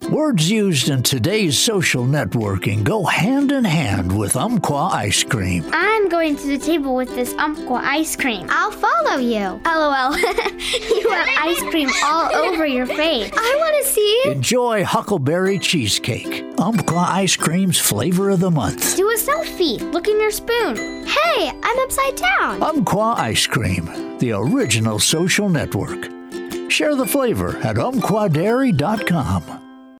Words used in today's social networking go hand in hand with Umpqua ice cream. I'm going to the table with this Umpqua ice cream. I'll follow you. LOL. You have ice cream all over your face. I want to see. Enjoy Huckleberry Cheesecake, Umpqua ice cream's flavor of the month. Do a selfie. Look in your spoon. Hey, I'm upside down. Umpqua ice cream, the original social network. Share the flavor at umpquadairy.com.